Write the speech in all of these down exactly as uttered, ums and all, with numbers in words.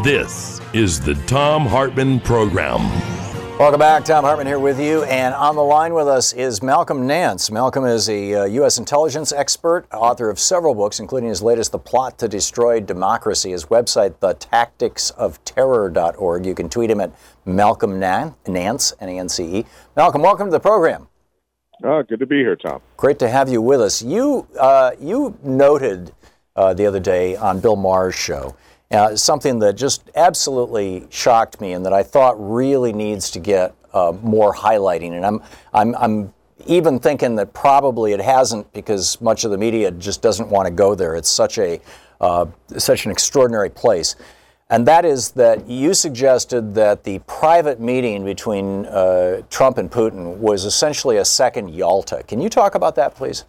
This is the Thom Hartmann Program. Welcome back. Thom Hartmann here with you. And on the line with us is Malcolm Nance. Malcolm is a uh, U S intelligence expert, author of several books, including his latest, The Plot to Destroy Democracy. His website, the tactics of terror dot org. You can tweet him at Malcolm Nance, N A N C E. Malcolm, welcome to the program. Oh, good to be here, Tom. Great to have you with us. You, uh, you noted uh, the other day on Bill Maher's show Uh, something that just absolutely shocked me and that I thought really needs to get uh, more highlighting. And I'm, I'm, I'm even thinking that probably it hasn't because much of the media just doesn't want to go there. It's such a, uh, such an extraordinary place. And that is that you suggested that the private meeting between uh, Trump and Putin was essentially a second Yalta. Can you talk about that, please?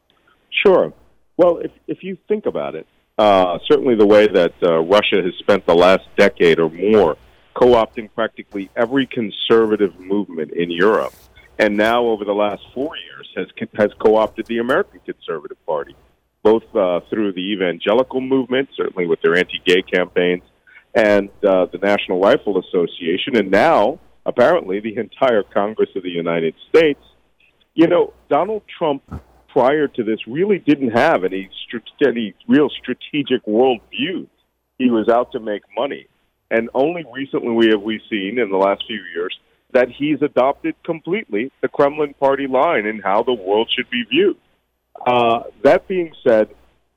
Sure. Well, if, if you think about it, Uh, certainly the way that uh, Russia has spent the last decade or more co-opting practically every conservative movement in Europe, and now over the last four years has has co-opted the American Conservative Party, both uh, through the evangelical movement, certainly with their anti-gay campaigns, and uh, the National Rifle Association, and now, apparently, the entire Congress of the United States. You know, Donald Trump, prior to this, really didn't have any, any real strategic worldview. He was out to make money. And only recently we have we seen, in the last few years, that he's adopted completely the Kremlin party line in how the world should be viewed. Uh, that being said,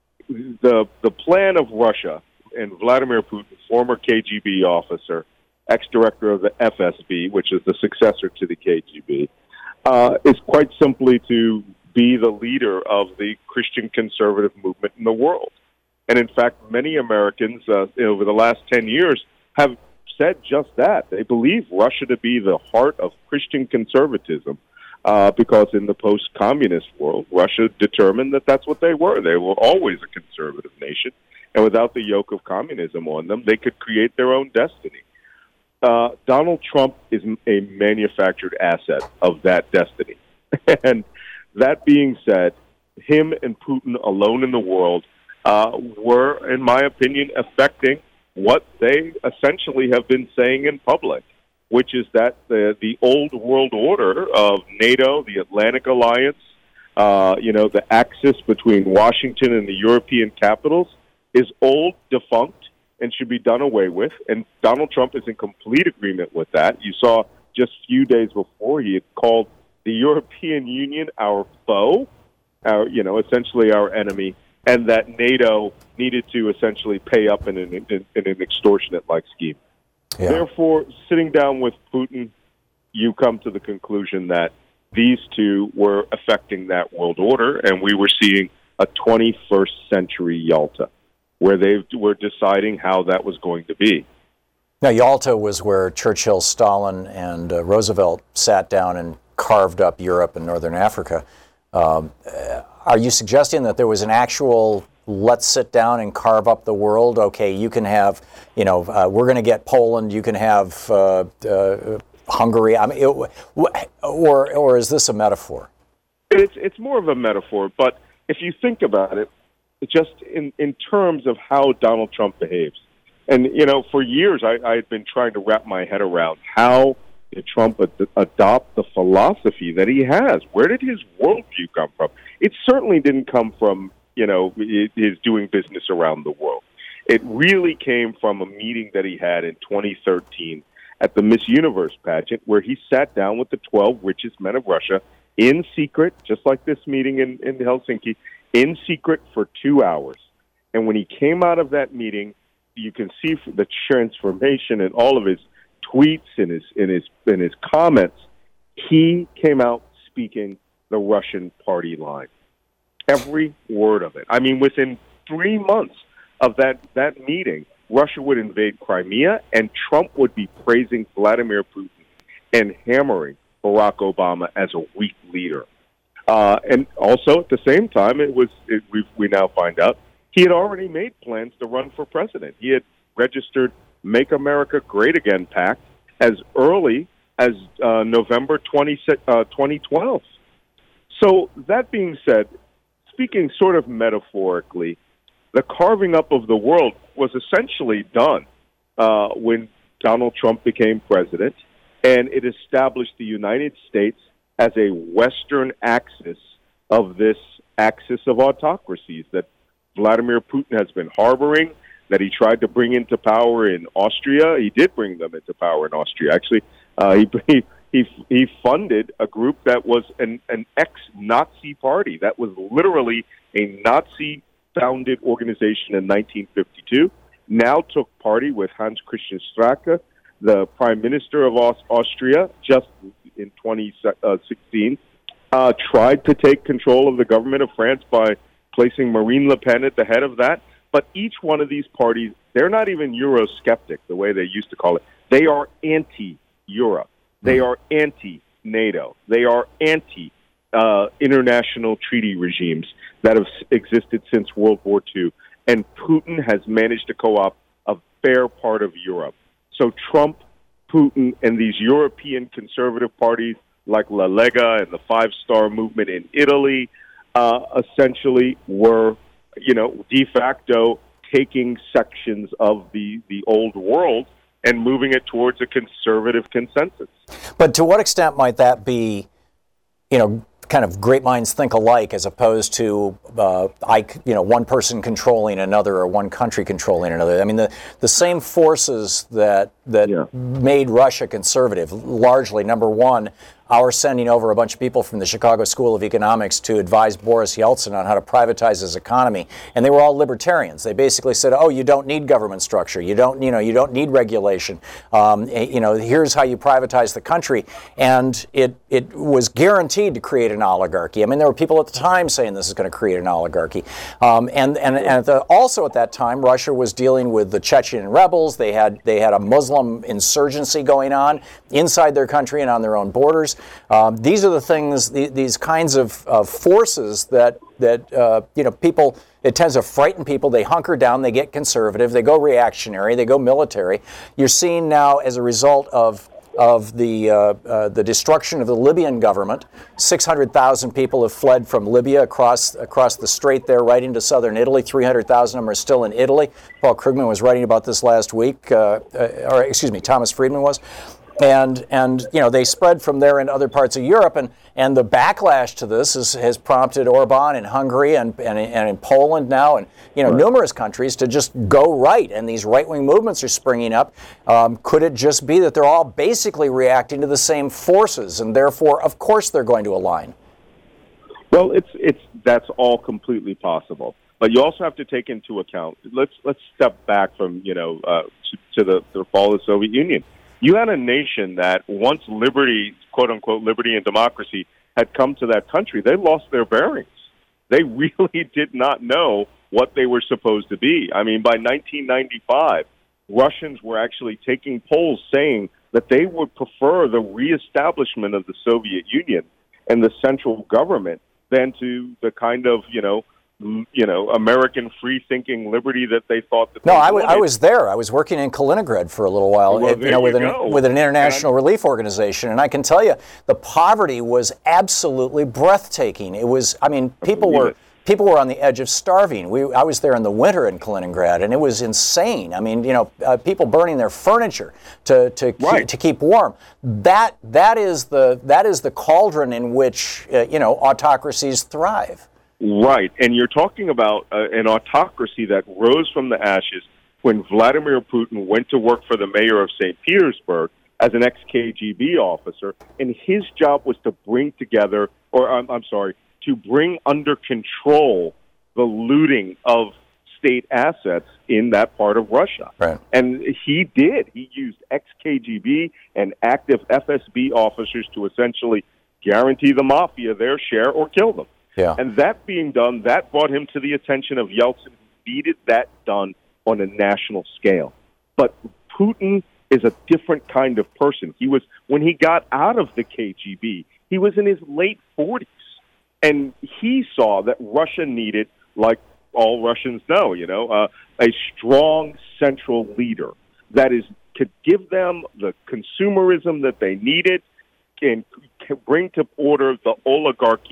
the the plan of Russia and Vladimir Putin, former K G B officer, ex-director of the F S B, which is the successor to the K G B, uh, is quite simply to be the leader of the Christian conservative movement in the world. And in fact, many Americans uh, over the last ten years have said just that. They believe Russia to be the heart of Christian conservatism uh, because in the post-communist world, Russia determined that that's what they were. They were always a conservative nation, and without the yoke of communism on them, they could create their own destiny. Uh, Donald Trump is a manufactured asset of that destiny. And that being said, him and Putin alone in the world uh, were, in my opinion, affecting what they essentially have been saying in public, which is that the, the old world order of NATO, the Atlantic Alliance, uh, you know, the axis between Washington and the European capitals is old, defunct, and should be done away with. And Donald Trump is in complete agreement with that. You saw just a few days before he had called the European Union our foe, our, you know, essentially our enemy, and that NATO needed to essentially pay up in an, in, in an extortionate-like scheme. Yeah. Therefore, sitting down with Putin, you come to the conclusion that these two were affecting that world order, and we were seeing a twenty-first century Yalta, where they were deciding how that was going to be. Now, Yalta was where Churchill, Stalin, and uh, Roosevelt sat down and carved up Europe and Northern Africa. Um, are you suggesting that there was an actual let's sit down and carve up the world? Okay, you can have, you know, uh, we're going to get Poland, you can have uh, uh, Hungary. I mean, it, or or is this a metaphor? It's it's more of a metaphor, but if you think about it, just in, in terms of how Donald Trump behaves, and, you know, for years I, I had been trying to wrap my head around how did Trump ad- adopt the philosophy that he has? Where did his worldview come from? It certainly didn't come from, you know, his doing business around the world. It really came from a meeting that he had in twenty thirteen at the Miss Universe pageant, where he sat down with the twelve richest men of Russia in secret, just like this meeting in, in Helsinki, in secret for two hours. And when he came out of that meeting, you can see the transformation in all of his tweets and his in his in his comments. He came out speaking the Russian party line, every word of it. I mean, within three months of that that meeting, Russia would invade Crimea, and Trump would be praising Vladimir Putin and hammering Barack Obama as a weak leader. Uh, and also, at the same time, it was it, we we now find out he had already made plans to run for president. He had registered Make America Great Again pact as early as uh, November twenty twelve. So that being said, speaking sort of metaphorically, the carving up of the world was essentially done uh, when Donald Trump became president, and it established the United States as a Western axis of this axis of autocracies that Vladimir Putin has been harboring, that he tried to bring into power in Austria. He did bring them into power in Austria. Actually, uh, he, he he he funded a group that was an, an ex-Nazi party that was literally a Nazi-founded organization in nineteen fifty-two. Now took party with Hans Christian Strache, the Prime Minister of Aust- Austria, just in twenty sixteen, uh, tried to take control of the government of France by placing Marine Le Pen at the head of that. But each one of these parties, they're not even Eurosceptic, the way they used to call it. They are anti-Europe. They are anti-NATO. They are anti-international uh, treaty regimes that have existed since World War Two. And Putin has managed to co-opt a fair part of Europe. So Trump, Putin, and these European conservative parties like La Lega and the Five Star Movement in Italy uh, essentially were, you know, de facto taking sections of the, the old world and moving it towards a conservative consensus. But to what extent might that be, you know, kind of great minds think alike as opposed to, uh, I, you know, one person controlling another or one country controlling another? I mean, the, the same forces that that yeah. made Russia conservative, largely, number one, our sending over a bunch of people from the Chicago School of Economics to advise Boris Yeltsin on how to privatize his economy, and they were all libertarians. They basically said, "Oh, you don't need government structure. You don't, you know, you don't need regulation. Um, you know, here's how you privatize the country." And it it was guaranteed to create an oligarchy. I mean, there were people at the time saying this is going to create an oligarchy. Um, and and and at the, also at that time, Russia was dealing with the Chechen rebels. They had they had a Muslim insurgency going on inside their country and on their own borders. Um, these are the things, the, these kinds of, of forces that that uh, you know people. It tends to frighten people. They hunker down. They get conservative. They go reactionary. They go military. You're seeing now, as a result of of the uh, uh, the destruction of the Libyan government, six hundred thousand people have fled from Libya across across the strait there, right into southern Italy. three hundred thousand of them are still in Italy. Paul Krugman was writing about this last week, uh, uh, or excuse me, Thomas Friedman was. And, and you know, they spread from there into other parts of Europe, and, and the backlash to this is, has prompted Orban in Hungary and, and, and in Poland now, and, you know, right. numerous countries to just go right, and these right-wing movements are springing up. Um, could it just be that they're all basically reacting to the same forces, and therefore, of course, they're going to align? Well, it's it's that's all completely possible, but you also have to take into account. Let's let's step back from you know uh, to, to the, the fall of the Soviet Union. You had a nation that once liberty, quote unquote, liberty and democracy had come to that country, they lost their bearings. They really did not know what they were supposed to be. I mean, by nineteen ninety-five, Russians were actually taking polls saying that they would prefer the reestablishment of the Soviet Union and the central government than to the kind of, you know, you know, American free-thinking liberty that they thought that. No, they I, w- I was there. I was working in Kaliningrad for a little while, well, you know, with you an with an international relief organization, and I can tell you, the poverty was absolutely breathtaking. It was, I mean, people were. It. People were on the edge of starving. We, I was there in the winter in Kaliningrad, and it was insane. I mean, you know, uh, people burning their furniture to to right. keep, to keep warm. That that is the that is the cauldron in which uh, you know autocracies thrive. Right, and you're talking about uh, an autocracy that rose from the ashes when Vladimir Putin went to work for the mayor of Saint Petersburg as an ex-K G B officer, and his job was to bring together, or I'm, I'm sorry, to bring under control the looting of state assets in that part of Russia. Right. And he did. He used ex-K G B and active F S B officers to essentially guarantee the mafia their share or kill them. Yeah. And that being done, that brought him to the attention of Yeltsin, who needed that done on a national scale. But Putin is a different kind of person. He was, when he got out of the K G B, he was in his late forties. And he saw that Russia needed, like all Russians know, you know, uh, a strong central leader that is could give them the consumerism that they needed and bring to order the oligarchy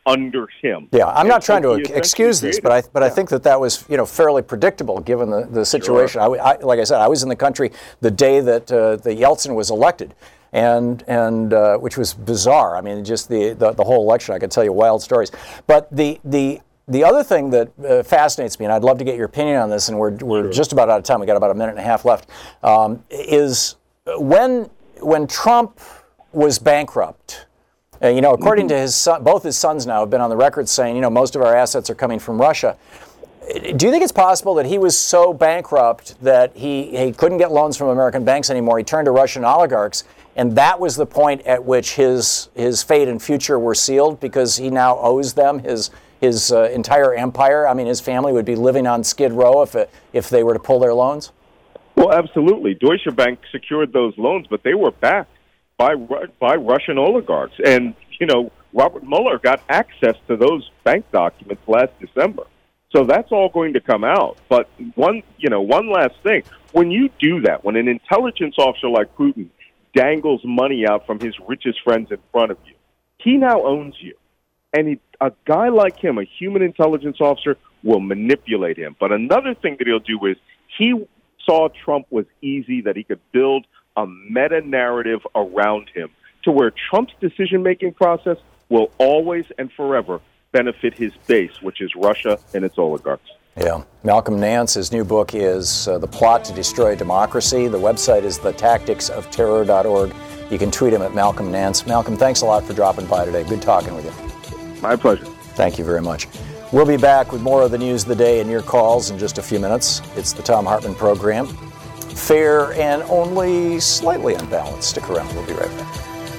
under him. Yeah, I'm and not so trying to he excuse this, created, but I but yeah. I think that that was you know fairly predictable given the, the situation. Sure. I, I, like I said, I was in the country the day that uh, the Yeltsin was elected, and and uh, which was bizarre. I mean, just the, the the whole election. I could tell you wild stories. But the the the other thing that uh, fascinates me, and I'd love to get your opinion on this, and we're we're Sure. just about out of time. We got about a minute and a half left. Um, is when when Trump was bankrupt. Uh, you know, according Mm-hmm. to his son, both his sons now have been on the record saying, you know, most of our assets are coming from Russia. Do you think it's possible that he was so bankrupt that he, he couldn't get loans from American banks anymore? He turned to Russian oligarchs, and that was the point at which his his fate and future were sealed because he now owes them his his uh, entire empire. I mean, his family would be living on Skid Row if it, if they were to pull their loans. Well, absolutely. Deutsche Bank secured those loans, but they were backed by by Russian oligarchs. And, you know, Robert Mueller got access to those bank documents last December. So that's all going to come out. But one, you know, one last thing. When you do that, when an intelligence officer like Putin dangles money out from his richest friends in front of you, he now owns you. And he, a guy like him, a human intelligence officer, will manipulate him. But another thing that he'll do is he saw Trump was easy, that he could build a meta-narrative around him to where Trump's decision-making process will always and forever benefit his base, which is Russia and its oligarchs. Yeah. Malcolm Nance, his new book is uh, The Plot to Destroy Democracy. The website is the tactics of terror dot org. You can tweet him at Malcolm Nance. Malcolm, thanks a lot for dropping by today. Good talking with you. My pleasure. Thank you very much. We'll be back with more of the news of the day and your calls in just a few minutes. It's the Thom Hartmann Program. Fair and only slightly unbalanced. Stick around. We'll be right back.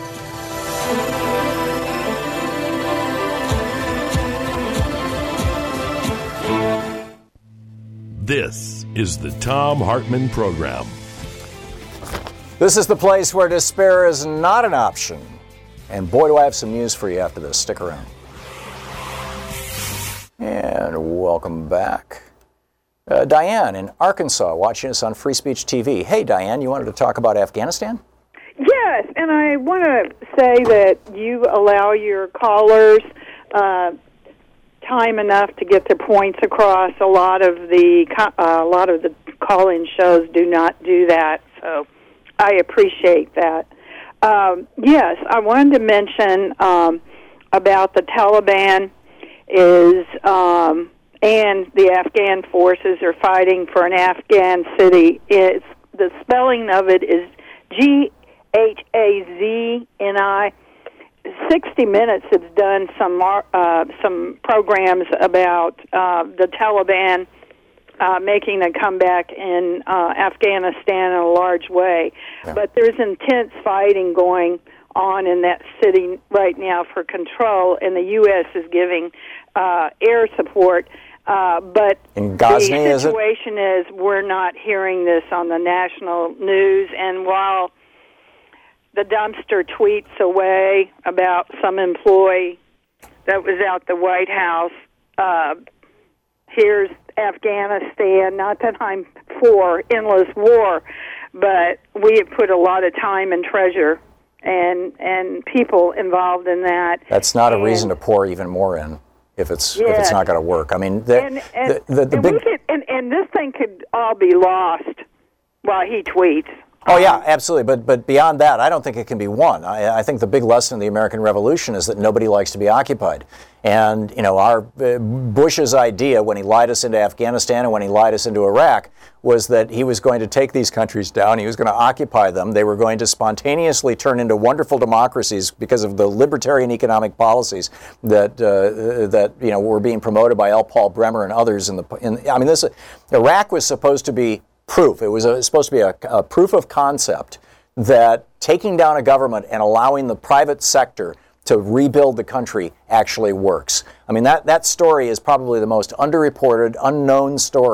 This is the Thom Hartmann Program. This is the place where despair is not an option. And boy, do I have some news for you after this. Stick around. And welcome back. Uh, Diane in Arkansas watching us on Free Speech T V. Hey, Diane, you wanted to talk about Afghanistan? Yes, and I want to say that you allow your callers uh, time enough to get their points across. A lot of the uh, a lot of the call-in shows do not do that, so I appreciate that. Um, yes, I wanted to mention um, about the Taliban is. Um, and the Afghan forces are fighting for an Afghan city. It's, the spelling of it is G H A Z N I. sixty minutes has done some uh, some programs about uh, the Taliban uh, making a comeback in uh, Afghanistan in a large way. Yeah. But there's intense fighting going on in that city right now for control, and the U S is giving uh, air support. Uh, but in Ghazni, the situation is, is we're not hearing this on the national news, and while the dumpster tweets away about some employee that was out the White House, uh, here's Afghanistan, not that I'm for endless war, but we have put a lot of time and treasure and and people involved in that. That's not a and, reason to pour even more in. If it's yes. if it's not going to work, I mean, the and, and, the, the, the and, big we could, and and this thing could all be lost while he tweets. Oh yeah, absolutely. But but beyond that, I don't think it can be won. I, I think the big lesson of the American Revolution is that nobody likes to be occupied. And you know, our uh, Bush's idea when he lied us into Afghanistan and when he lied us into Iraq was that he was going to take these countries down. He was going to occupy them. They were going to spontaneously turn into wonderful democracies because of the libertarian economic policies that uh, that you know were being promoted by L. Paul Bremer and others. In the in, I mean, this Iraq was supposed to be proof. It was a, supposed to be a, a proof of concept that taking down a government and allowing the private sector to rebuild the country actually works. I mean, that, that story is probably the most underreported, unknown story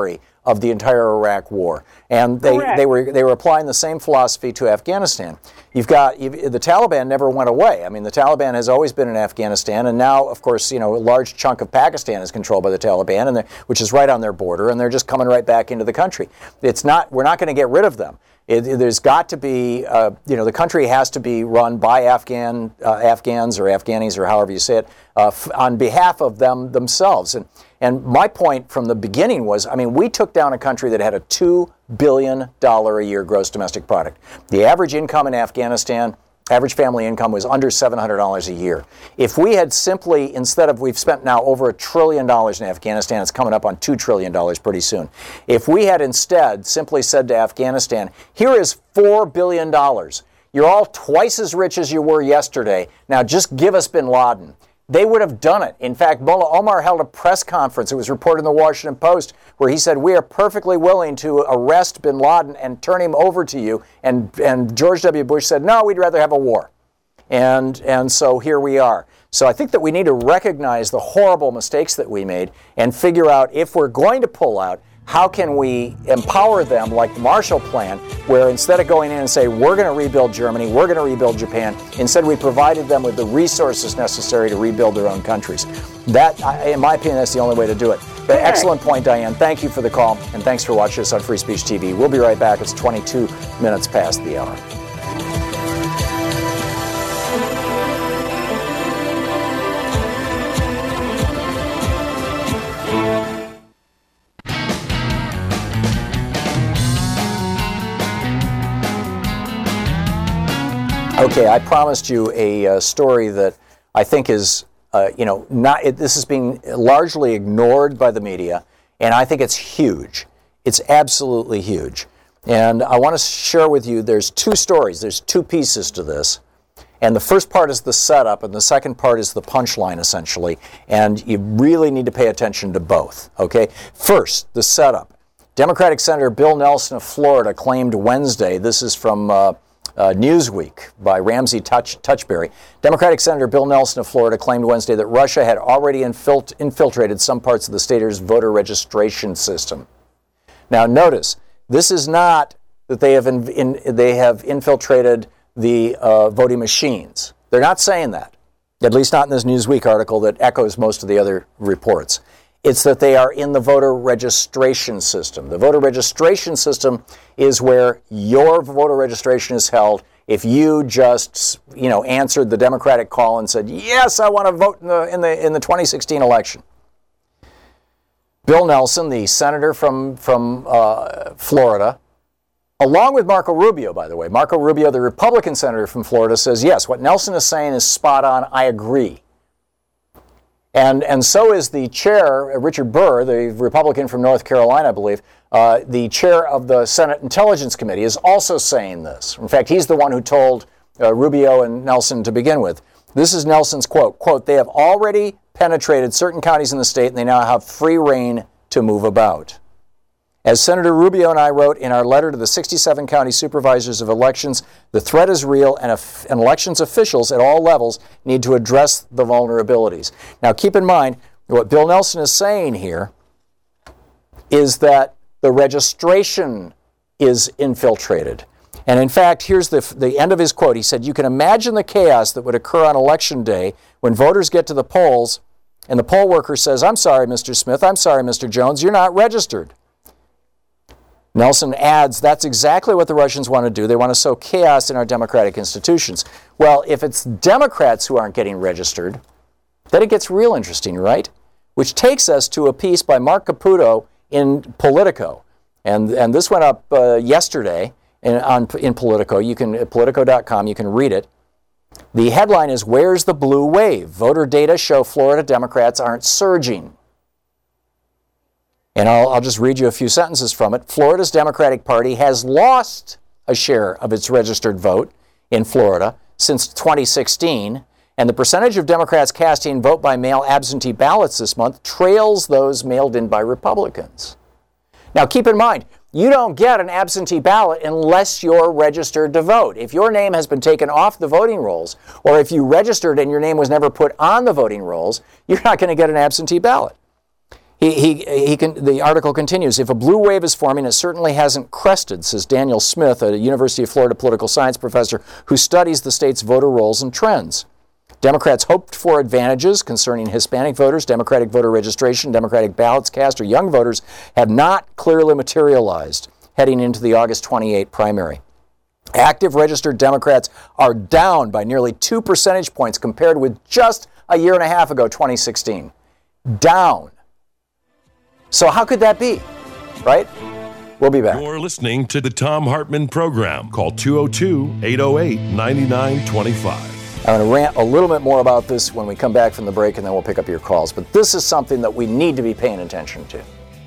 of the entire Iraq war. And they, they were they were applying the same philosophy to Afghanistan. You've got you've, the Taliban never went away. I mean, the Taliban has always been in Afghanistan, and now, of course, you know, a large chunk of Pakistan is controlled by the Taliban, and which is right on their border, and they're just coming right back into the country. It's not we're not going to get rid of them. It, it, there's got to be, uh, you know, the country has to be run by Afghan uh, Afghans or Afghanis or however you say it, uh, f- on behalf of them themselves. And and my point from the beginning was, I mean, we took down a country that had a two billion dollars a year gross domestic product. The average income in Afghanistan, average family income was under seven hundred dollars a year. If we had simply, instead of, we've spent now over a trillion dollars in Afghanistan, it's coming up on two trillion dollars pretty soon. If we had instead simply said to Afghanistan, here is four billion dollars. You're all twice as rich as you were yesterday. Now just give us bin Laden. They would have done it. In fact, Mullah Omar held a press conference, it was reported in the Washington Post, where he said, we are perfectly willing to arrest bin Laden and turn him over to you. And, and George W. Bush said, no, we'd rather have a war. And, and so here we are. So I think that we need to recognize the horrible mistakes that we made and figure out, if we're going to pull out, how can we empower them like the Marshall Plan, where instead of going in and say, we're going to rebuild Germany, we're going to rebuild Japan, instead we provided them with the resources necessary to rebuild their own countries. That, in my opinion, that's the only way to do it. But excellent point, Diane. Thank you for the call, and thanks for watching us on Free Speech T V. We'll be right back. It's twenty-two minutes past the hour. Okay, I promised you a uh, story that I think is, uh, you know, not. It, this is being largely ignored by the media, and I think it's huge. It's absolutely huge. And I want to share with you, there's two stories, there's two pieces to this. And the first part is the setup, and the second part is the punchline, essentially. And you really need to pay attention to both, okay? First, the setup. Democratic Senator Bill Nelson of Florida claimed Wednesday, this is from uh, uh, Newsweek by Ramsey Touch, Touchberry. Democratic Senator Bill Nelson of Florida claimed Wednesday that Russia had already infilt- infiltrated some parts of the state's voter registration system. Now, notice, this is not that they have in, in, they have infiltrated the uh, voting machines. They're not saying that, at least not in this Newsweek article that echoes most of the other reports. It's that they are in the voter registration system. The voter registration system is where your voter registration is held if you just, you know, answered the Democratic call and said, yes, I want to vote in the in the in the twenty sixteen election. Bill Nelson, the senator from from uh, Florida, along with Marco Rubio, by the way. Marco Rubio, the Republican senator from Florida, says, yes, what Nelson is saying is spot on. I agree. And and so is the chair, Richard Burr, the Republican from North Carolina, I believe, uh, the chair of the Senate Intelligence Committee, is also saying this. In fact, he's the one who told uh, Rubio and Nelson to begin with. This is Nelson's quote, quote, they have already penetrated certain counties in the state and they now have free reign to move about. As Senator Rubio and I wrote in our letter to the sixty-seven county supervisors of elections, the threat is real and, af- and elections officials at all levels need to address the vulnerabilities. Now keep in mind, what Bill Nelson is saying here is that the registration is infiltrated. And in fact, here's the, the end of his quote. He said, you can imagine the chaos that would occur on election day when voters get to the polls and the poll worker says, I'm sorry, Mister Smith, I'm sorry, Mister Jones, you're not registered. Nelson adds, that's exactly what the Russians want to do. They want to sow chaos in our democratic institutions. Well, if it's Democrats who aren't getting registered, then it gets real interesting, right? Which takes us to a piece by Mark Caputo in Politico. And, and this went up uh, yesterday in, on, in Politico. You can, at Politico dot com, you can read it. The headline is, Where's the Blue Wave? Voter data show Florida Democrats aren't surging. And I'll, I'll just read you a few sentences from it. Florida's Democratic Party has lost a share of its registered vote in Florida since twenty sixteen, and the percentage of Democrats casting vote by mail absentee ballots this month trails those mailed in by Republicans. Now keep in mind, you don't get an absentee ballot unless you're registered to vote. If your name has been taken off the voting rolls, or if you registered and your name was never put on the voting rolls, you're not going to get an absentee ballot. He, he, he can, the article continues, if a blue wave is forming, it certainly hasn't crested, says Daniel Smith, a University of Florida political science professor who studies the state's voter rolls and trends. Democrats hoped for advantages concerning Hispanic voters, Democratic voter registration, Democratic ballots cast, or young voters have not clearly materialized heading into the August twenty-eighth primary. Active registered Democrats are down by nearly two percentage points compared with just a year and a half ago, twenty sixteen. Down. So how could that be, right? We'll be back. You're listening to the Thom Hartmann Program. Call two oh two, eight oh eight, nine nine two five. I'm going to rant a little bit more about this when we come back from the break, and then we'll pick up your calls. But this is something that we need to be paying attention to.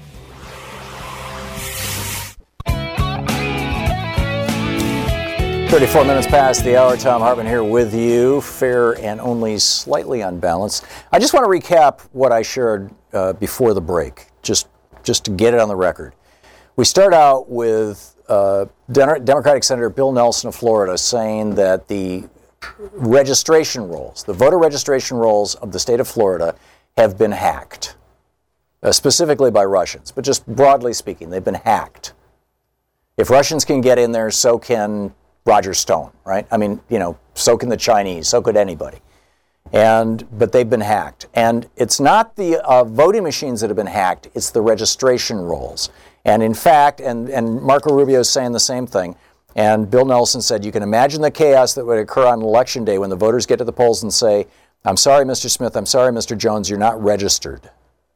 thirty-four minutes past the hour. Thom Hartmann here with you, fair and only slightly unbalanced. I just want to recap what I shared uh, before the break, just, just to get it on the record. We start out with uh, Democratic Senator Bill Nelson of Florida saying that the registration rolls, the voter registration rolls of the state of Florida have been hacked, uh, specifically by Russians, but just broadly speaking, they've been hacked. If Russians can get in there, so can Roger Stone, right? I mean, you know, so can the Chinese, so could anybody. And, but they've been hacked. And it's not the uh, voting machines that have been hacked, it's the registration rolls. And in fact, and, and Marco Rubio is saying the same thing, and Bill Nelson said, you can imagine the chaos that would occur on election day when the voters get to the polls and say, I'm sorry, Mister Smith, I'm sorry, Mister Jones, you're not registered.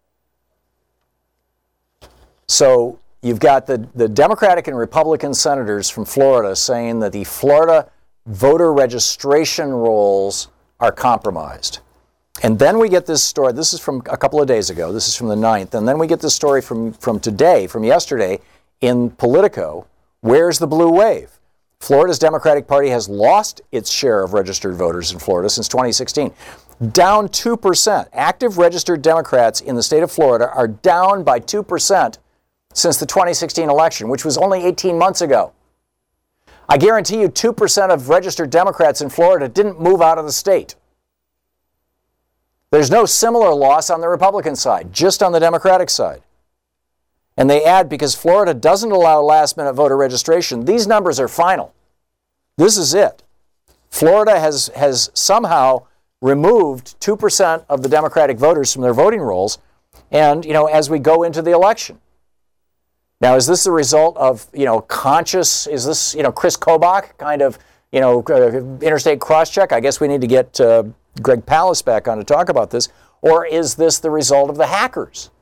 So you've got the, the Democratic and Republican senators from Florida saying that the Florida voter registration rolls are compromised. And then we get this story, this is from a couple of days ago, this is from the ninth, and then we get this story from, from today, from yesterday, in Politico. Where's the blue wave? Florida's Democratic Party has lost its share of registered voters in Florida since twenty sixteen. Down two percent. Active registered Democrats in the state of Florida are down by two percent since the twenty sixteen election, which was only eighteen months ago. I guarantee you two percent of registered Democrats in Florida didn't move out of the state. There's no similar loss on the Republican side, just on the Democratic side. And they add, because Florida doesn't allow last-minute voter registration, these numbers are final. This is it. Florida has, has somehow removed two percent of the Democratic voters from their voting rolls, and, you know, as we go into the election. Now, is this the result of, you know, conscious, is this, you know, Chris Kobach kind of, you know, uh, interstate cross-check? I guess we need to get uh, Greg Palast back on to talk about this. Or is this the result of the hackers?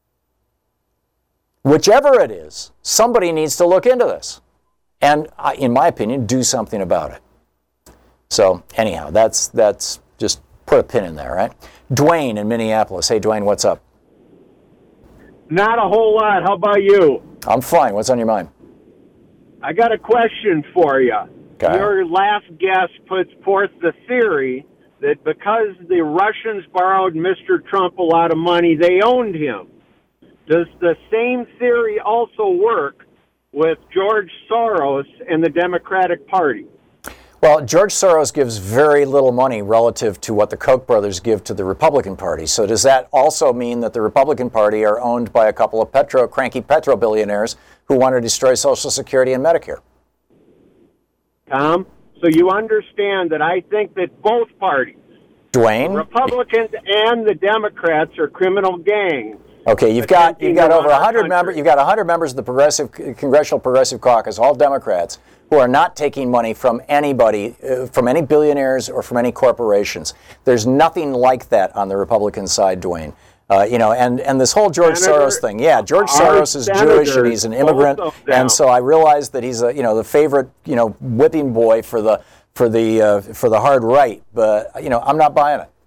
Whichever it is, somebody needs to look into this and, uh, in my opinion, do something about it. So anyhow, that's that's just put a pin in there, right? Dwayne in Minneapolis. Hey, Dwayne, what's up? Not a whole lot. How about you? I'm fine. What's on your mind? I got a question for you. Okay. Your last guest puts forth the theory that because the Russians borrowed Mister Trump a lot of money, they owned him. Does the same theory also work with George Soros and the Democratic Party? Well, George Soros gives very little money relative to what the Koch brothers give to the Republican Party. So does that also mean that the Republican Party are owned by a couple of petro, cranky petro billionaires who want to destroy Social Security and Medicare? Tom, so you understand that I think that both parties, Dwayne? the Republicans and the Democrats, are criminal gangs. Okay, you've got you've got over one hundred members. You've got one hundred members of the Progressive Congressional Progressive Caucus, all Democrats, who are not taking money from anybody, uh, from any billionaires or from any corporations. There's nothing like that on the Republican side, Dwayne. Uh, you know, and, and this whole George Senator, Soros thing. Yeah, George Soros is Jewish and he's an immigrant, and so I realize that he's a you know the favorite you know whipping boy for the for the uh, for the hard right. But you know, I'm not buying it.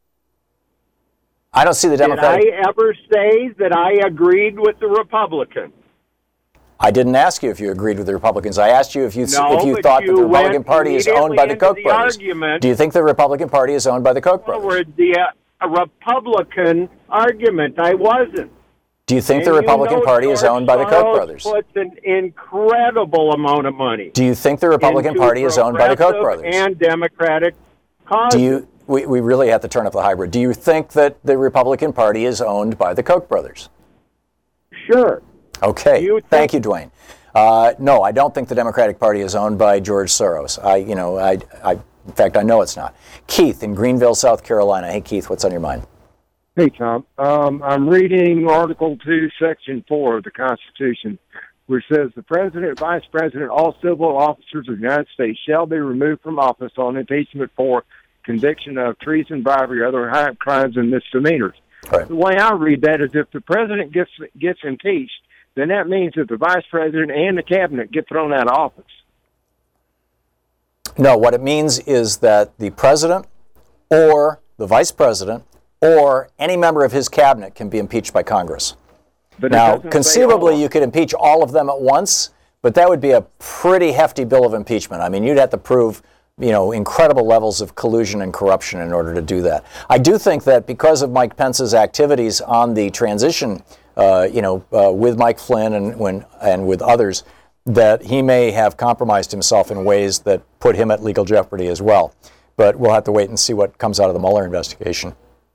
I don't see the Democratic... Did I ever say that I agreed with the Republicans? I didn't ask you if you agreed with the Republicans. I asked you if you no, if you but thought you that the Republican Party is owned by the Koch the brothers. Argument. Do you think the Republican Party is owned by the Koch brothers? Forward the uh, Republican argument. I wasn't. Do you think and the Republican you know Party George is owned by the Koch Soros brothers? Puts an incredible amount of money. Do you think the Republican Party is owned by the Koch brothers? And Democratic causes. Do you we, we really have to turn up the hybrid. Do you think that the Republican Party is owned by the Koch brothers? Sure. Okay. You Thank you, Dwayne. Uh, no, I don't think the Democratic Party is owned by George Soros. I, you know, I, I, in fact, I know it's not. Keith in Greenville, South Carolina. Hey, Keith, what's on your mind? Hey, Tom. Um, I'm reading Article two, Section four of the Constitution, which says the President, Vice President, all civil officers of the United States shall be removed from office on impeachment for conviction of treason, bribery, or other high crimes and misdemeanors. Right. The way I read that is if the President gets gets impeached, then that means that the Vice President and the Cabinet get thrown out of office. No, what it means is that the President or the Vice President or any member of his cabinet can be impeached by Congress. But now, conceivably, you could impeach all of them at once, but that would be a pretty hefty bill of impeachment. I mean, you'd have to prove, you know, incredible levels of collusion and corruption in order to do that. I do think that because of Mike Pence's activities on the transition, uh, you know, uh, with Mike Flynn and when and with others, that he may have compromised himself in ways that put him at legal jeopardy as well. But we'll have to wait and see what comes out of the Mueller investigation.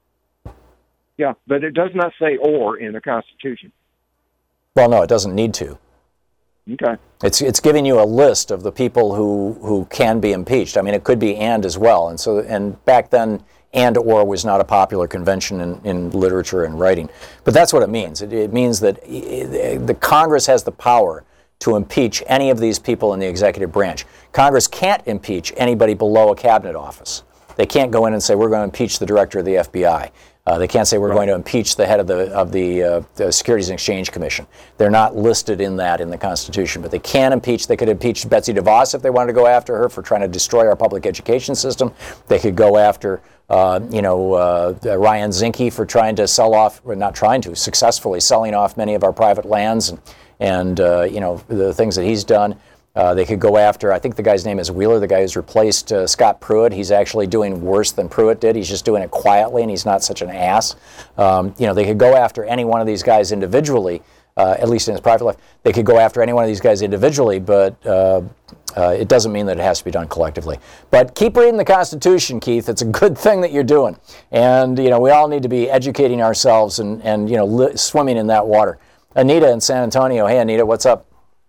Yeah, but it does not say or in the Constitution. Well, no, it doesn't need to. Okay. It's it's giving you a list of the people who, who can be impeached. I mean, it could be and as well. And so, and back then, and or was not a popular convention in, in literature and writing. But that's what it means. It, it means that the Congress has the power to impeach any of these people in the executive branch. Congress can't impeach anybody below a cabinet office. They can't go in and say, we're going to impeach the director of the F B I. Uh, they can't say we're right. going to impeach the head of the of the, uh, the Securities and Exchange Commission. They're not listed in that in the Constitution, but they can impeach. They could impeach Betsy DeVos if they wanted to go after her for trying to destroy our public education system. They could go after, uh, you know, uh, Ryan Zinke for trying to sell off, or not trying to, successfully selling off many of our private lands and and uh, you know the things that he's done. Uh, they could go after, I think the guy's name is Wheeler, the guy who's replaced uh, Scott Pruitt. He's actually doing worse than Pruitt did. He's just doing it quietly, and he's not such an ass. Um, you know, they could go after any one of these guys individually, uh, at least in his private life. They could go after any one of these guys individually, but uh, uh, it doesn't mean that it has to be done collectively. But keep reading the Constitution, Keith. It's a good thing that you're doing. And, you know, we all need to be educating ourselves and, and you know, li- swimming in that water. Anita in San Antonio. Hey, Anita, what's up?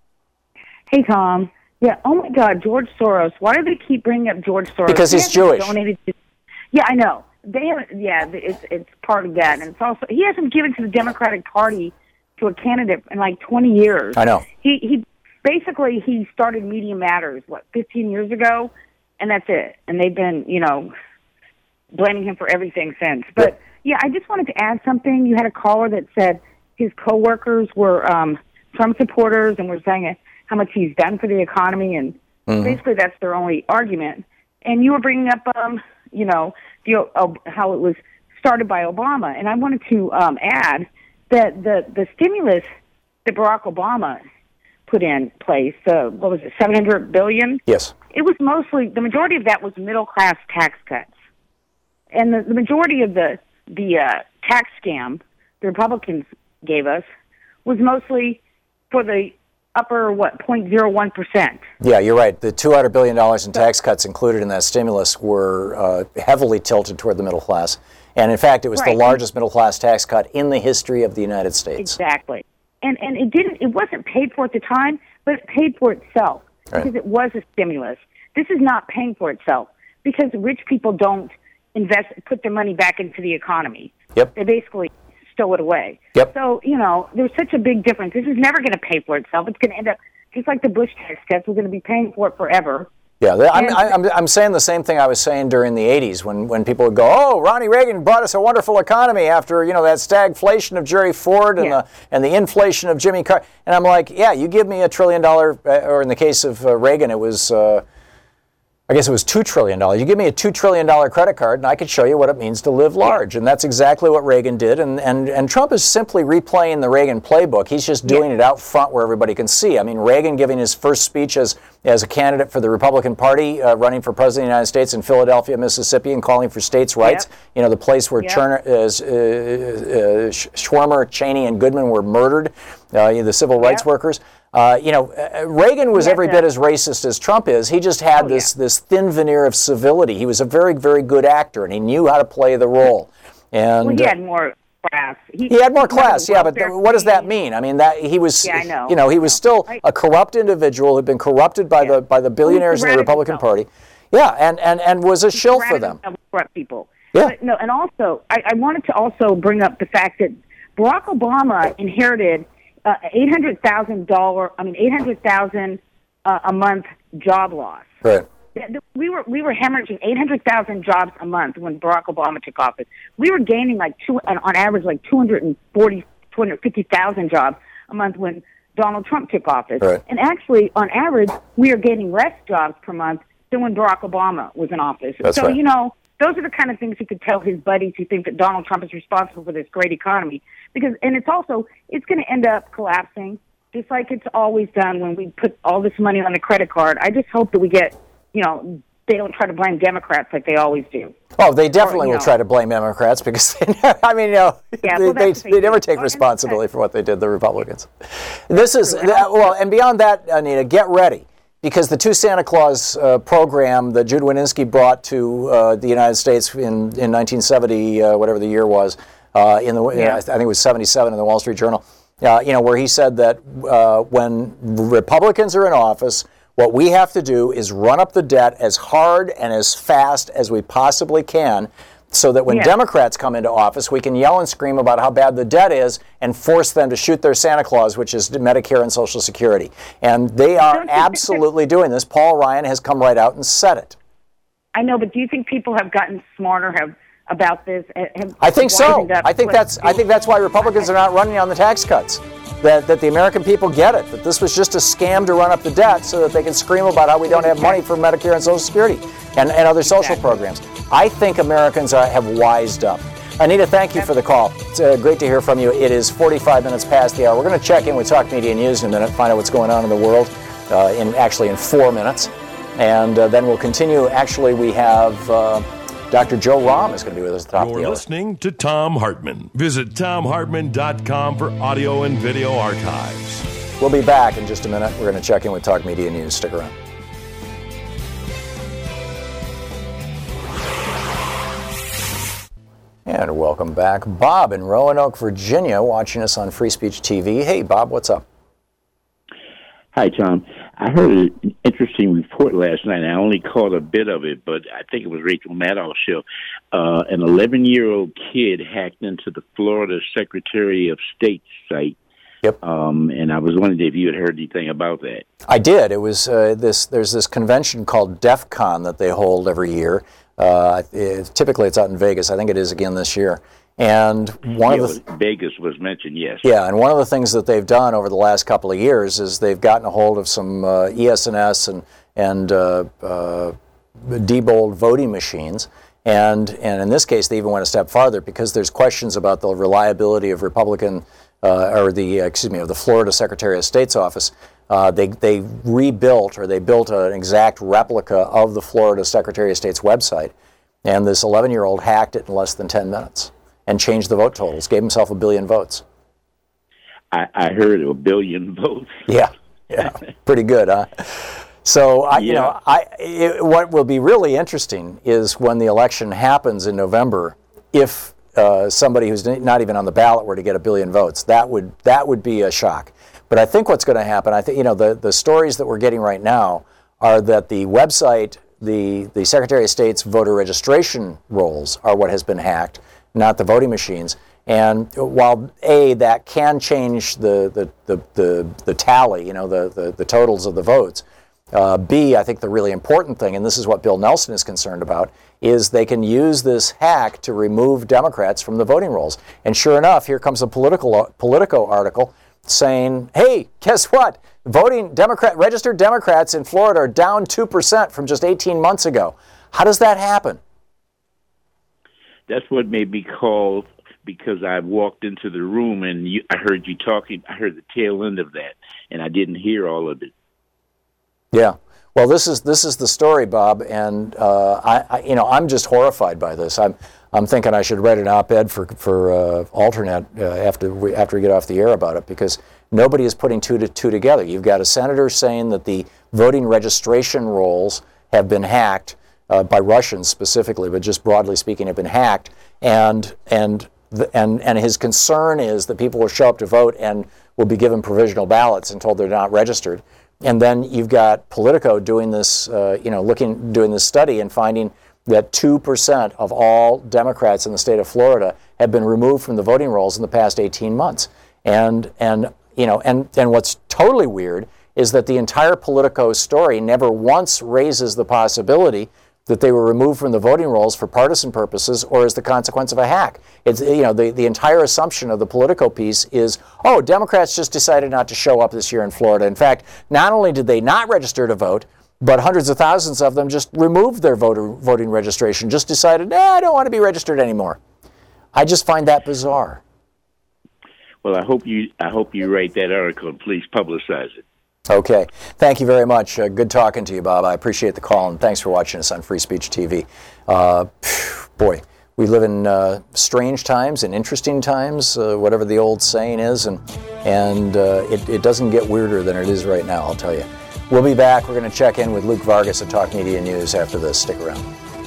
Hey, Tom. Yeah, oh, my God, George Soros. Why do they keep bringing up George Soros? Because he's Jewish. Donated to, yeah, I know. They haven't, yeah, it's it's part of that. And it's also, he hasn't given to the Democratic Party to a candidate in like twenty years. I know. He, he basically, he started Media Matters, what, fifteen years ago? And that's it. And they've been, you know, blaming him for everything since. But, yeah, I just wanted to add something. You had a caller that said his coworkers were um, Trump supporters and were saying it. How much he's done for the economy, and mm-hmm. basically that's their only argument. And you were bringing up, um, you know, the, uh, how it was started by Obama, and I wanted to um, add that the, the stimulus that Barack Obama put in place, uh, what was it, seven hundred billion dollars? Yes. It was mostly, the majority of that was middle-class tax cuts. And the, the majority of the, the uh, tax scam the Republicans gave us was mostly for the upper, what, zero point zero one percent. Yeah, you're right. The two hundred billion dollars in tax cuts included in that stimulus were uh, heavily tilted toward the middle class. And in fact, it was right. the largest middle class tax cut in the history of the United States. Exactly. And and it didn't, it wasn't paid for at the time, but it paid for itself because right. it was a stimulus. This is not paying for itself because rich people don't invest, put their money back into the economy. Yep. They basically stow it away. Yep. So, you know, there's such a big difference. This is never going to pay for itself. It's going to end up, just like the Bush tax cuts, we're going to be paying for it forever. Yeah, I'm, I'm, I'm saying the same thing I was saying during the eighties when, when people would go, oh, Ronnie Reagan brought us a wonderful economy after, you know, that stagflation of Jerry Ford and, yeah. the, and the inflation of Jimmy Carter. And I'm like, yeah, you give me a trillion dollar, or in the case of uh, Reagan, it was, uh, I guess it was two trillion dollars. You give me a two trillion dollars credit card and I could show you what it means to live large. And that's exactly what Reagan did. And, and, and Trump is simply replaying the Reagan playbook. He's just doing yeah. it out front where everybody can see. I mean, Reagan giving his first speech as, as a candidate for the Republican Party, uh, running for president of the United States in Philadelphia, Mississippi, and calling for states' rights. Yep. You know, the place where yep. Cherner, uh, uh, uh, Schwimmer, Cheney, and Goodman were murdered, uh, you know, the civil rights yep. workers. Uh, you know, uh, Reagan was Yeah, every the- bit as racist as Trump is. He just had Oh, this yeah. this thin veneer of civility. He was a very, very good actor, and he knew how to play the role. And Well, he uh, had more class. he had more class, yeah, but th- welfare what does that queen. mean? I mean, that he was, Yeah, I know, you know, he I was know. still I- a corrupt individual who'd been corrupted by Yeah. the by the billionaires in the surrounded Republican himself. Party. Yeah, and, and, and was a shill for surrounded them. himself with corrupt people. Yeah. But no, and also I, I wanted to also bring up the fact that Barack Obama inherited uh, eight hundred thousand dollar. I mean, eight hundred thousand uh, a month job loss. Right. Th- th- We were we were hemorrhaging eight hundred thousand jobs a month when Barack Obama took office. We were gaining like two on on average like two hundred forty, two hundred fifty thousand jobs a month when Donald Trump took office. Right. And actually, on average, we are gaining less jobs per month than when Barack Obama was in office. That's so right. you know, those are the kind of things he could tell his buddies who think that Donald Trump is responsible for this great economy. Because and it's also it's going to end up collapsing, just like it's always done when we put all this money on the credit card. I just hope that we get, you know, they don't try to blame Democrats like they always do. Oh, they definitely you will know. try to blame Democrats because, they, I mean, you know, Yeah, they, well, they, that's the they thing. never take Well, and- responsibility for what they did, the Republicans. This is, True. that- well, and beyond that, Anita, get ready. Because the two Santa Claus uh, program that Jude Wanniski brought to uh, the United States in, in nineteen seventy, uh, whatever the year was, uh, in the Yeah. I think it was seventy-seven in the Wall Street Journal, uh, you know, where he said that uh, when Republicans are in office, what we have to do is run up the debt as hard and as fast as we possibly can, so that when Yeah. Democrats come into office, we can yell and scream about how bad the debt is and force them to shoot their Santa Claus, which is Medicare and Social Security. And they are Don't you think that- absolutely doing this. Paul Ryan has come right out and said it. I know, but do you think people have gotten smarter have, about this? Have I think so. wisened up I think what- that's I think that's why Republicans are not running on the tax cuts. That, that the American people get it, that this was just a scam to run up the debt so that they can scream about how we don't have money for Medicare and Social Security and, and other social Exactly. programs. I think Americans are, have wised up. Anita, thank you for the call. It's uh, great to hear from you. It is forty-five minutes past the hour. We're going to check in with Talk Media News in a minute, find out what's going on in the world, uh, in actually in four minutes. And uh, then we'll continue. Actually, we have uh, Doctor Joe Rahm is going to be with us at the top of the You're hour. listening to Tom Hartman. Visit tom hartman dot com for audio and video archives. We'll be back in just a minute. We're going to check in with Talk Media News. Stick around. And welcome back. Bob in Roanoke, Virginia, watching us on Free Speech T V. Hey, Bob, what's up? Hi, Tom. I heard an interesting report last night. I only caught a bit of it, but I think it was Rachel Maddow's show. Uh, an eleven-year-old kid hacked into the Florida Secretary of State site. Yep. Um, and I was wondering if you had heard anything about that. I did. It was uh, this. There's this convention called DEF CON that they hold every year. Uh, it, typically, it's out in Vegas. I think it is again this year. And one Yeah, of the Vegas was mentioned, yes. Yeah, and one of the things that they've done over the last couple of years is they've gotten a hold of some uh, E S N S and and uh, uh, Diebold voting machines, and and in this case they even went a step farther because there's questions about the reliability of Republican uh, or the uh, excuse me of the Florida Secretary of State's office. Uh, they they rebuilt or they built an exact replica of the Florida Secretary of State's website, and this eleven-year-old hacked it in less than ten minutes. And changed the vote totals, gave himself a billion votes. I, I heard a billion votes. Yeah, yeah, pretty good, huh? So, I, you Yeah. know, I it, what will be really interesting is when the election happens in November, if uh, somebody who's not even on the ballot were to get a billion votes, that would that would be a shock. But I think what's going to happen, I think, you know, the the stories that we're getting right now are that the website, the the Secretary of State's voter registration rolls are what has been hacked, not the voting machines. And while A, that can change the the, the, the, the tally, you know, the, the, the totals of the votes, uh, B, I think the really important thing, and this is what Bill Nelson is concerned about, is they can use this hack to remove Democrats from the voting rolls. And sure enough, here comes a political Politico article saying, hey, guess what? Voting Democrat, registered Democrats in Florida are down two percent from just eighteen months ago. How does that happen? That's what made me call, because I walked into the room and you, I heard you talking. I heard the tail end of that, and I didn't hear all of it. Yeah. Well, this is this is the story, Bob, and uh, I, I, you know, I'm just horrified by this. I'm I'm thinking I should write an op-ed for for uh, Alternet uh, after we after we get off the air about it, because nobody is putting two to two together. You've got a senator saying that the voting registration rolls have been hacked uh, by Russians specifically, but just broadly speaking, have been hacked, and and the, and and his concern is that people will show up to vote and will be given provisional ballots and told they're not registered. And then you've got Politico doing this, uh, you know, looking, doing this study and finding that two percent of all Democrats in the state of Florida have been removed from the voting rolls in the past eighteen months. And, and you know, and, and what's totally weird is that the entire Politico story never once raises the possibility that they were removed from the voting rolls for partisan purposes or as the consequence of a hack. It's, you know, the, the entire assumption of the Politico piece is, oh, Democrats just decided not to show up this year in Florida. In fact, not only did they not register to vote, but hundreds of thousands of them just removed their voter voting registration, just decided, nah, I don't want to be registered anymore. I just find that bizarre. Well, I hope you I hope you write that article and please publicize it. Okay. Thank you very much. Uh, good talking to you, Bob. I appreciate the call, and thanks for watching us on Free Speech T V. Uh, boy, we live in uh, strange times and interesting times, uh, whatever the old saying is, and and uh, it, it doesn't get weirder than it is right now, I'll tell you. We'll be back. We're going to check in with Luke Vargas at Talk Media News after this. Stick around.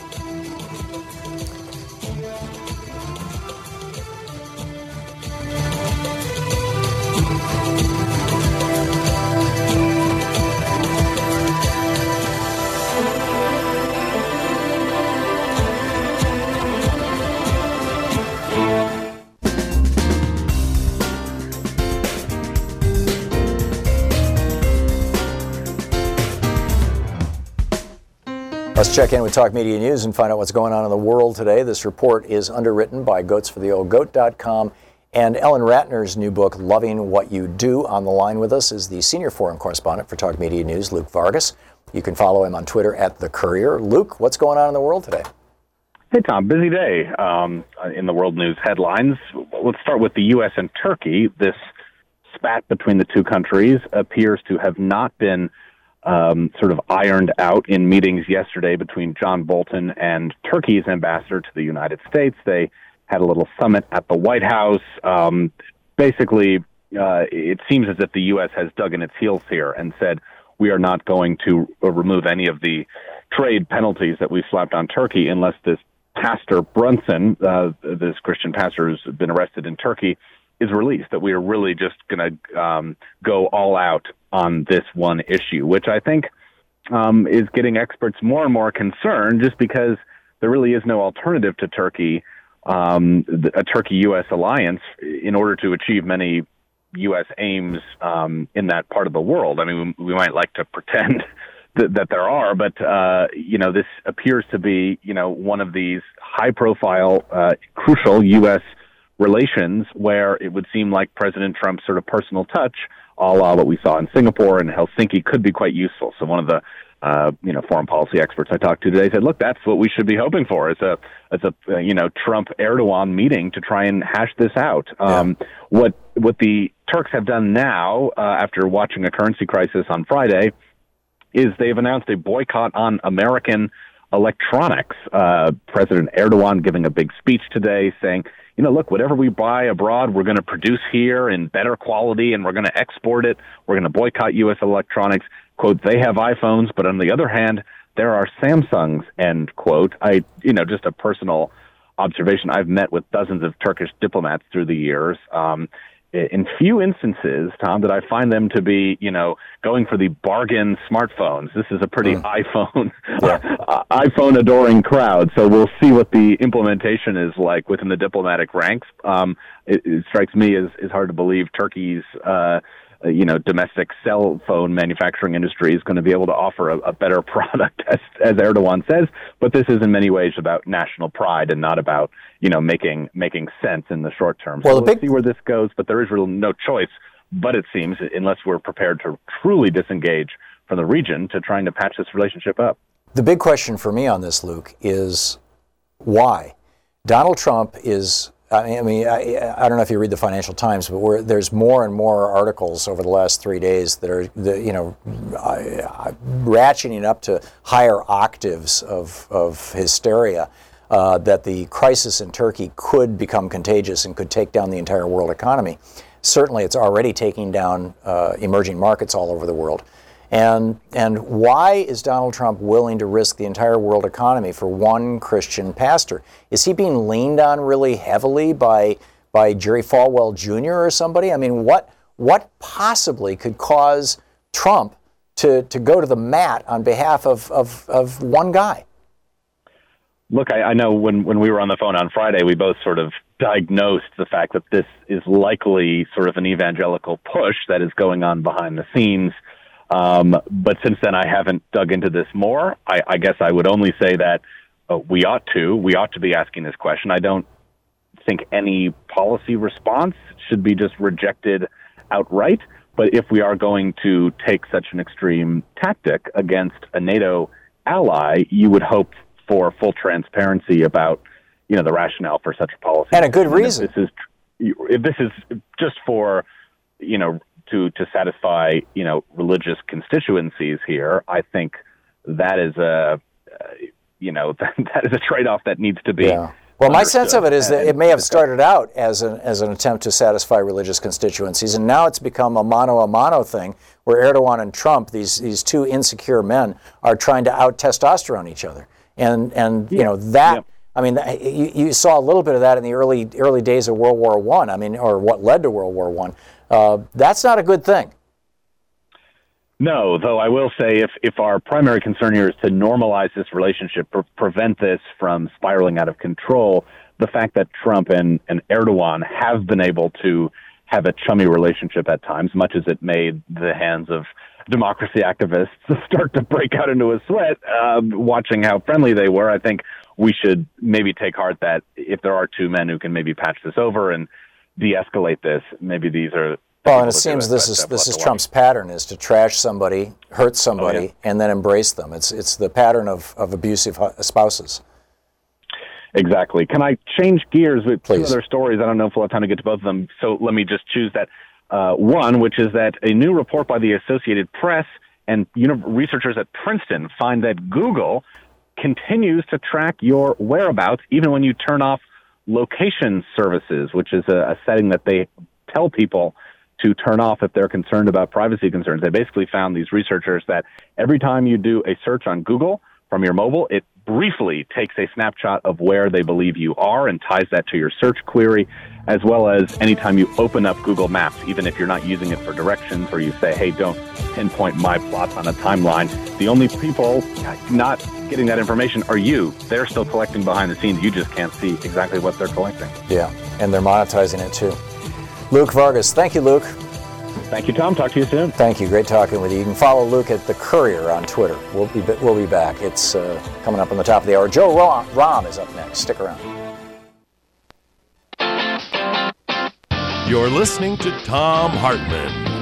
Let's check in with Talk Media News and find out what's going on in the world today. This report is underwritten by goats for the old goat dot com and Ellen Ratner's new book, Loving What You Do. On the line with us is the senior foreign correspondent for Talk Media News, Luke Vargas. You can follow him on Twitter at The Courier. Luke, what's going on in the world today? Hey, Tom. Busy day um, in the world news headlines. Let's start with the U S and Turkey. This spat between the two countries appears to have not been Um, sort of ironed out in meetings yesterday between John Bolton and Turkey's ambassador to the United States. They had a little summit at the White House. Um, basically, uh, it seems as if the U S has dug in its heels here and said, we are not going to uh, remove any of the trade penalties that we slapped on Turkey unless this pastor Brunson, uh, this Christian pastor who's been arrested in Turkey, is released, that we are really just going to um, go all out on this one issue, which I think um, is getting experts more and more concerned just because there really is no alternative to Turkey, um, a Turkey-U S alliance, in order to achieve many U S aims um, in that part of the world. I mean, we, we might like to pretend that, that there are, but, uh, you know, this appears to be, you know, one of these high-profile, uh, crucial U S relations where it would seem like President Trump's sort of personal touch, a la what we saw in Singapore and Helsinki, could be quite useful. So one of the uh, you know foreign policy experts I talked to today said, "Look, that's what we should be hoping for. It's a it's a uh, you know Trump Erdogan meeting to try and hash this out." Um, yeah. What what the Turks have done now, uh, after watching a currency crisis on Friday, is they've announced a boycott on American electronics. Uh, President Erdogan giving a big speech today saying, you know, look, whatever we buy abroad, we're going to produce here in better quality, and we're going to export it. We're going to boycott U S electronics. Quote, they have iPhones, but on the other hand, there are Samsungs, end quote. I, you know, just a personal observation. I've met with dozens of Turkish diplomats through the years. Um, in few instances, Tom, that I find them to be, you know, going for the bargain smartphones. This is a pretty mm. iPhone, yeah. iPhone adoring crowd. So we'll see what the implementation is like within the diplomatic ranks. Um, it, it strikes me as, as hard to believe Turkey's, uh, you know, domestic cell phone manufacturing industry is going to be able to offer a, a better product, as, as Erdogan says. But this is in many ways about national pride and not about, you know, making making sense in the short term. Well, so the we'll big... see where this goes, but there is really no choice, but it seems, unless we're prepared to truly disengage from the region to trying to patch this relationship up. The big question for me on this, Luke, is why? Donald Trump is I mean, I, I don't know if you read the Financial Times, but we're, there's more and more articles over the last three days that are, the, you know, ratcheting up to higher octaves of, of hysteria, uh, that the crisis in Turkey could become contagious and could take down the entire world economy. Certainly, it's already taking down uh, emerging markets all over the world. And and why is Donald Trump willing to risk the entire world economy for one Christian pastor? Is he being leaned on really heavily by by Jerry Falwell Junior or somebody? I mean, what what possibly could cause Trump to, to go to the mat on behalf of, of, of one guy? Look, I, I know when, when we were on the phone on Friday, we both sort of diagnosed the fact that this is likely sort of an evangelical push that is going on behind the scenes. Um, but since then, I haven't dug into this more. I, I guess I would only say that uh, we ought to. We ought to be asking this question. I don't think any policy response should be just rejected outright. But if we are going to take such an extreme tactic against a NATO ally, you would hope for full transparency about, you know, the rationale for such a policy. And a good reason. If this is, if this is just for, you know, to, to satisfy, you know, religious constituencies here, I think that is a, uh, you know, that, that is a trade-off that needs to be. Yeah. Well, my sense of it is that it may have started out as an as an attempt to satisfy religious constituencies, and now it's become a mano a mano thing, where Erdogan and Trump, these these two insecure men, are trying to out testosterone each other, and and you yeah. know that. Yeah. I mean, you, you saw a little bit of that in the early early days of World War One. I. I mean, or what led to World War One. Uh, that's not a good thing. No, though I will say if, if our primary concern here is to normalize this relationship, pre- prevent this from spiraling out of control, the fact that Trump and, and Erdogan have been able to have a chummy relationship at times, much as it made the hands of democracy activists start to break out into a sweat, uh, watching how friendly they were, I think we should maybe take heart that if there are two men who can maybe patch this over and de-escalate this, maybe these are... Well, and it seems this is this is Trump's pattern, is to trash somebody, hurt somebody, oh, yeah. and then embrace them. It's it's the pattern of, of abusive spouses. Exactly. Can I change gears with Please. two other stories? I don't know if we'll have time to get to both of them, so let me just choose that uh, one, which is that a new report by the Associated Press and you know, researchers at Princeton find that Google continues to track your whereabouts even when you turn off location services, which is a, a setting that they tell people to turn off if they're concerned about privacy concerns. They basically found, these researchers, that every time you do a search on Google from your mobile, it briefly takes a snapshot of where they believe you are and ties that to your search query, as well as anytime you open up Google Maps, even if you're not using it for directions, or you say, hey, don't pinpoint my plots on a timeline, the only people not getting that information are you. They're still collecting behind the scenes. You just can't see exactly what they're collecting. Yeah, and they're monetizing it too. Luke Vargas. Thank you, Luke. Thank you, Tom. Talk to you soon. Thank you. Great talking with you. You can follow Luke at The Courier on Twitter. We'll be we'll be back. It's uh, coming up on the top of the hour. Joe Rahm is up next. Stick around. You're listening to Thom Hartmann.